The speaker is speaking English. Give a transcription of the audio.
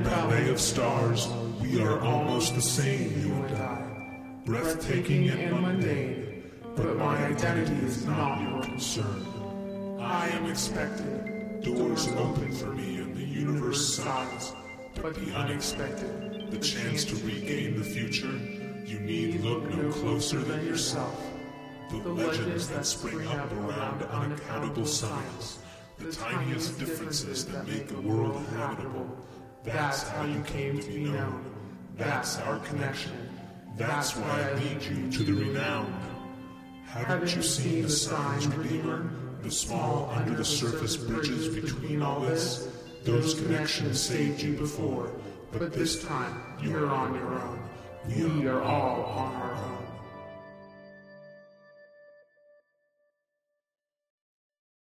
ballet of stars, we are almost the same, you and I. Breathtaking and mundane, but my identity is not your concern. I am expected, doors open for me and the universe sighs, but the unexpected, the chance to regain the future, you need look no closer than yourself. The legends that spring up around unaccountable science, the tiniest differences that make the world habitable, that's how you came to be known, that's our connection, that's why I lead you to the renowned. Haven't you seen the signs, Redeemer? The small under-the-surface bridges between all this? Those connections saved you before, but this time you're on your own. We are all on our own.